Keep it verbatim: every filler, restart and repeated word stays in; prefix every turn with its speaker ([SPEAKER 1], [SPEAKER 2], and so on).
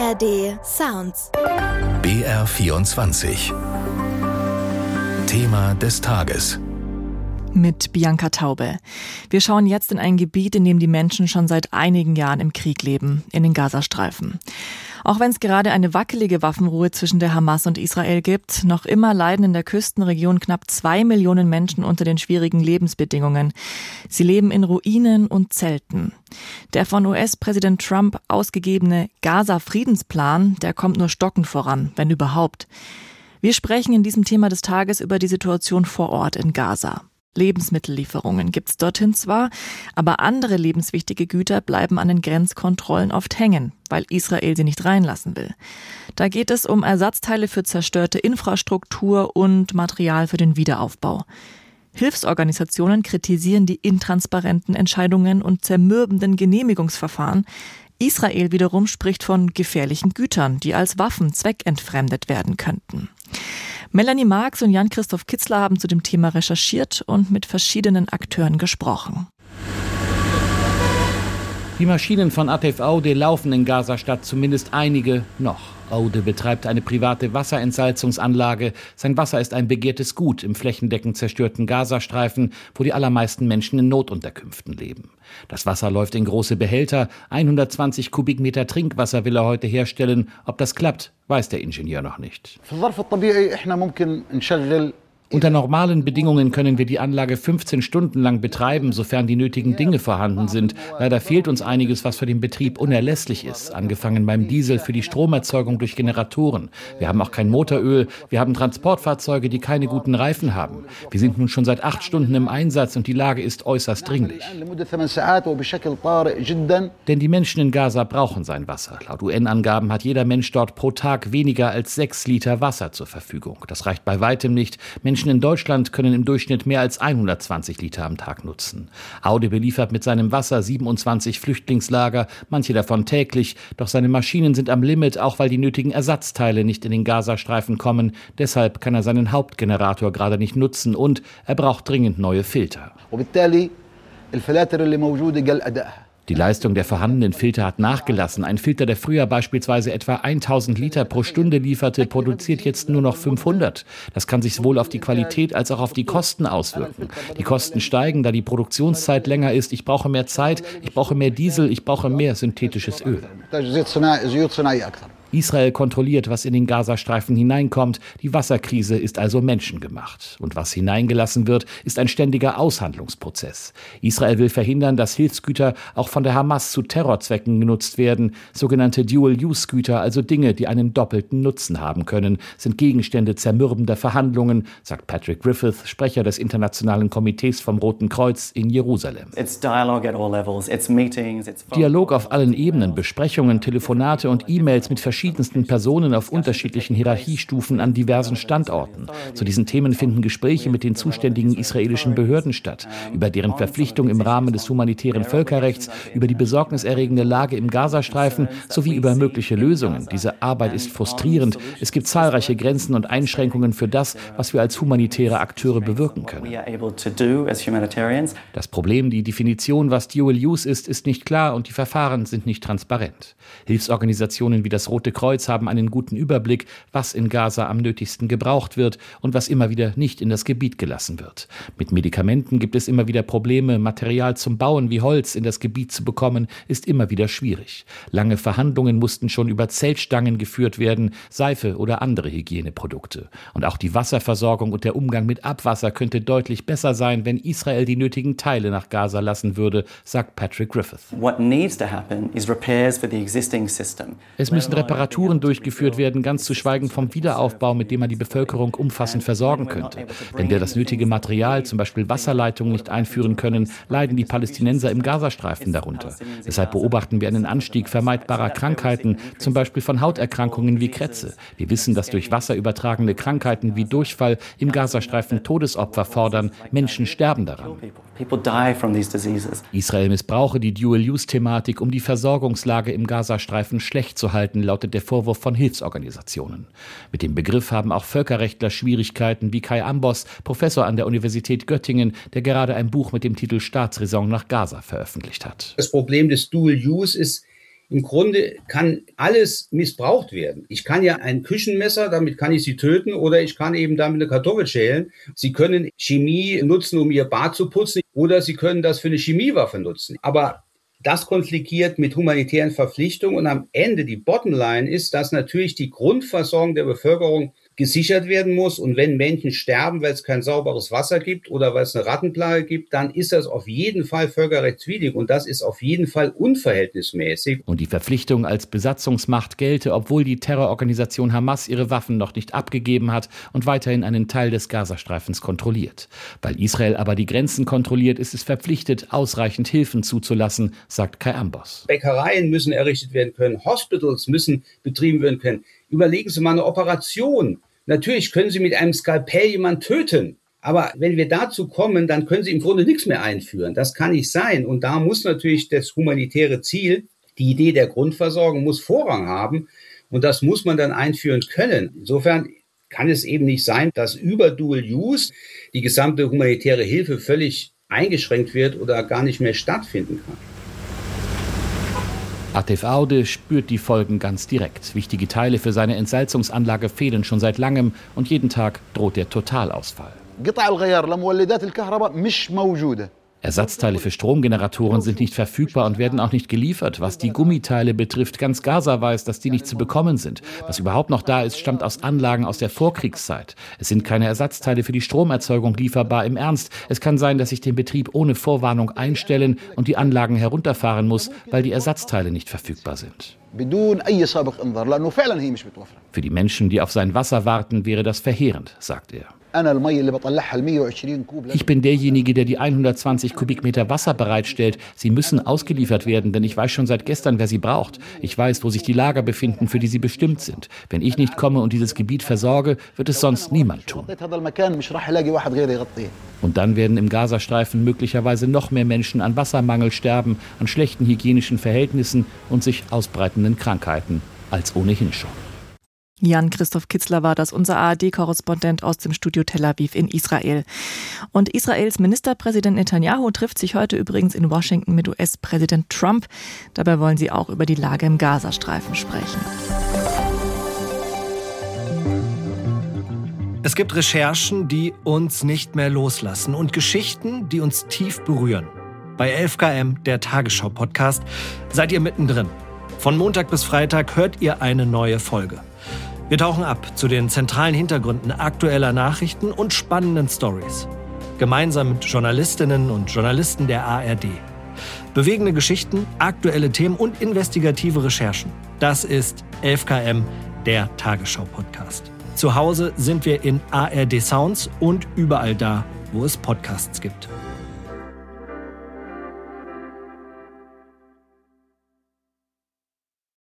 [SPEAKER 1] R D Sounds.
[SPEAKER 2] B R vierundzwanzig. Thema des Tages.
[SPEAKER 3] Mit Bianca Taube. Wir schauen jetzt in ein Gebiet, in dem die Menschen schon seit einigen Jahren im Krieg leben, in den Gazastreifen. Auch wenn es gerade eine wackelige Waffenruhe zwischen der Hamas und Israel gibt, noch immer leiden in der Küstenregion knapp zwei Millionen Menschen unter den schwierigen Lebensbedingungen. Sie leben in Ruinen und Zelten. Der von U S-Präsident Trump ausgegebene Gaza-Friedensplan, der kommt nur stockend voran, wenn überhaupt. Wir sprechen in diesem Thema des Tages über die Situation vor Ort in Gaza. Lebensmittellieferungen gibt's dorthin zwar, aber andere lebenswichtige Güter bleiben an den Grenzkontrollen oft hängen, weil Israel sie nicht reinlassen will. Da geht es um Ersatzteile für zerstörte Infrastruktur und Material für den Wiederaufbau. Hilfsorganisationen kritisieren die intransparenten Entscheidungen und zermürbenden Genehmigungsverfahren. Israel wiederum spricht von gefährlichen Gütern, die als Waffen zweckentfremdet werden könnten. Melanie Marx und Jan-Christoph Kitzler haben zu dem Thema recherchiert und mit verschiedenen Akteuren gesprochen.
[SPEAKER 4] Die Maschinen von A T F Aude laufen in Gazastadt, zumindest einige noch. Aude betreibt eine private Wasserentsalzungsanlage. Sein Wasser ist ein begehrtes Gut im flächendeckend zerstörten Gazastreifen, wo die allermeisten Menschen in Notunterkünften leben. Das Wasser läuft in große Behälter. hundertzwanzig Kubikmeter Trinkwasser will er heute herstellen. Ob das klappt, weiß der Ingenieur noch nicht. Unter normalen Bedingungen können wir die Anlage fünfzehn Stunden lang betreiben, sofern die nötigen Dinge vorhanden sind. Leider fehlt uns einiges, was für den Betrieb unerlässlich ist, angefangen beim Diesel für die Stromerzeugung durch Generatoren. Wir haben auch kein Motoröl, wir haben Transportfahrzeuge, die keine guten Reifen haben. Wir sind nun schon seit acht Stunden im Einsatz und die Lage ist äußerst dringlich. Denn die Menschen in Gaza brauchen sein Wasser. Laut U N-Angaben hat jeder Mensch dort pro Tag weniger als sechs Liter Wasser zur Verfügung. Das reicht bei weitem nicht. Menschen in Deutschland können im Durchschnitt mehr als hundertzwanzig Liter am Tag nutzen. Aude beliefert mit seinem Wasser siebenundzwanzig Flüchtlingslager, manche davon täglich. Doch seine Maschinen sind am Limit, auch weil die nötigen Ersatzteile nicht in den Gazastreifen kommen. Deshalb kann er seinen Hauptgenerator gerade nicht nutzen und er braucht dringend neue Filter. Die Leistung der vorhandenen Filter hat nachgelassen. Ein Filter, der früher beispielsweise etwa tausend Liter pro Stunde lieferte, produziert jetzt nur noch fünfhundert. Das kann sich sowohl auf die Qualität als auch auf die Kosten auswirken. Die Kosten steigen, da die Produktionszeit länger ist. Ich brauche mehr Zeit, ich brauche mehr Diesel, ich brauche mehr synthetisches Öl. Israel kontrolliert, was in den Gazastreifen hineinkommt. Die Wasserkrise ist also menschengemacht. Und was hineingelassen wird, ist ein ständiger Aushandlungsprozess. Israel will verhindern, dass Hilfsgüter auch von der Hamas zu Terrorzwecken genutzt werden. Sogenannte Dual-Use-Güter, also Dinge, die einen doppelten Nutzen haben können, sind Gegenstände zermürbender Verhandlungen, sagt Patrick Griffith, Sprecher des Internationalen Komitees vom Roten Kreuz in Jerusalem. Dialog auf allen Ebenen, Besprechungen, Telefonate und E-Mails mit verschiedenen verschiedensten Personen auf unterschiedlichen Hierarchiestufen an diversen Standorten. Zu diesen Themen finden Gespräche mit den zuständigen israelischen Behörden statt, über deren Verpflichtung im Rahmen des humanitären Völkerrechts, über die besorgniserregende Lage im Gazastreifen sowie über mögliche Lösungen. Diese Arbeit ist frustrierend. Es gibt zahlreiche Grenzen und Einschränkungen für das, was wir als humanitäre Akteure bewirken können. Das Problem, die Definition, was Dual Use ist, ist nicht klar und die Verfahren sind nicht transparent. Hilfsorganisationen wie das Rote Kreuz haben einen guten Überblick, was in Gaza am nötigsten gebraucht wird und was immer wieder nicht in das Gebiet gelassen wird. Mit Medikamenten gibt es immer wieder Probleme. Material zum Bauen wie Holz in das Gebiet zu bekommen, ist immer wieder schwierig. Lange Verhandlungen mussten schon über Zeltstangen geführt werden, Seife oder andere Hygieneprodukte. Und auch die Wasserversorgung und der Umgang mit Abwasser könnte deutlich besser sein, wenn Israel die nötigen Teile nach Gaza lassen würde, sagt Patrick Griffith. Es müssen Reparaturen durchgeführt werden, ganz zu schweigen vom Wiederaufbau, mit dem man die Bevölkerung umfassend versorgen könnte. Wenn wir das nötige Material, zum Beispiel Wasserleitungen, nicht einführen können, leiden die Palästinenser im Gazastreifen darunter. Deshalb beobachten wir einen Anstieg vermeidbarer Krankheiten, zum Beispiel von Hauterkrankungen wie Krätze. Wir wissen, dass durch Wasser übertragene Krankheiten wie Durchfall im Gazastreifen Todesopfer fordern. Menschen sterben daran. Israel missbrauche die Dual-Use-Thematik, um die Versorgungslage im Gazastreifen schlecht zu halten, lautet der Vorwurf von Hilfsorganisationen. Mit dem Begriff haben auch Völkerrechtler Schwierigkeiten, wie Kai Ambos, Professor an der Universität Göttingen, der gerade ein Buch mit dem Titel Staatsräson nach Gaza veröffentlicht hat.
[SPEAKER 5] Das Problem des Dual Use ist
[SPEAKER 1] Im Grunde kann alles missbraucht werden. Ich kann ja ein Küchenmesser, damit kann ich Sie töten, oder ich kann eben damit eine Kartoffel schälen. Sie können Chemie nutzen, um Ihr Bad zu putzen, oder Sie können das für eine Chemiewaffe nutzen. Aber das konfliktiert mit humanitären Verpflichtungen, und am Ende die Bottomline ist, dass natürlich die Grundversorgung der Bevölkerung gesichert werden muss. Und wenn Menschen sterben, weil es kein sauberes Wasser gibt oder weil es eine Rattenplage gibt, dann ist das auf jeden Fall völkerrechtswidrig, und das ist auf jeden Fall unverhältnismäßig.
[SPEAKER 4] Und die Verpflichtung als Besatzungsmacht gelte, obwohl die Terrororganisation Hamas ihre Waffen noch nicht abgegeben hat und weiterhin einen Teil des Gazastreifens kontrolliert. Weil Israel aber die Grenzen kontrolliert, ist es verpflichtet, ausreichend Hilfen zuzulassen, sagt Kai Ambos.
[SPEAKER 1] Bäckereien müssen errichtet werden können, Hospitals müssen betrieben werden können. Überlegen Sie mal eine Operation. Natürlich können Sie mit einem Skalpell jemanden töten. Aber wenn wir dazu kommen, dann können Sie im Grunde nichts mehr einführen. Das kann nicht sein. Und da muss natürlich das humanitäre Ziel, die Idee der Grundversorgung, muss Vorrang haben. Und das muss man dann einführen können. Insofern kann es eben nicht sein, dass über Dual Use die gesamte humanitäre Hilfe völlig eingeschränkt wird oder gar nicht mehr stattfinden kann.
[SPEAKER 4] Atif Aude spürt die Folgen ganz direkt. Wichtige Teile für seine Entsalzungsanlage fehlen schon seit langem und jeden Tag droht der Totalausfall. Ersatzteile für Stromgeneratoren sind nicht verfügbar und werden auch nicht geliefert. Was die Gummiteile betrifft, ganz Gaza weiß, dass die nicht zu bekommen sind. Was überhaupt noch da ist, stammt aus Anlagen aus der Vorkriegszeit. Es sind keine Ersatzteile für die Stromerzeugung lieferbar. Im Ernst, es kann sein, dass ich den Betrieb ohne Vorwarnung einstellen und die Anlagen herunterfahren muss, weil die Ersatzteile nicht verfügbar sind. Für die Menschen, die auf sein Wasser warten, wäre das verheerend, sagt er. Ich bin derjenige, der die hundertzwanzig Kubikmeter Wasser bereitstellt. Sie müssen ausgeliefert werden, denn ich weiß schon seit gestern, wer sie braucht. Ich weiß, wo sich die Lager befinden, für die sie bestimmt sind. Wenn ich nicht komme und dieses Gebiet versorge, wird es sonst niemand tun. Und dann werden im Gazastreifen möglicherweise noch mehr Menschen an Wassermangel sterben, an schlechten hygienischen Verhältnissen und sich ausbreitenden Krankheiten als ohnehin schon.
[SPEAKER 3] Jan-Christoph Kitzler war das, unser A R D-Korrespondent aus dem Studio Tel Aviv in Israel. Und Israels Ministerpräsident Netanyahu trifft sich heute übrigens in Washington mit U S-Präsident Trump. Dabei wollen sie auch über die Lage im Gazastreifen sprechen.
[SPEAKER 5] Es gibt Recherchen, die uns nicht mehr loslassen und Geschichten, die uns tief berühren. Bei elf K M, der Tagesschau-Podcast, seid ihr mittendrin. Von Montag bis Freitag hört ihr eine neue Folge. Wir tauchen ab zu den zentralen Hintergründen aktueller Nachrichten und spannenden Stories. Gemeinsam mit Journalistinnen und Journalisten der A R D. Bewegende Geschichten, aktuelle Themen und investigative Recherchen. Das ist elf K M, der Tagesschau-Podcast. Zu Hause sind wir in A R D Sounds und überall da, wo es Podcasts gibt.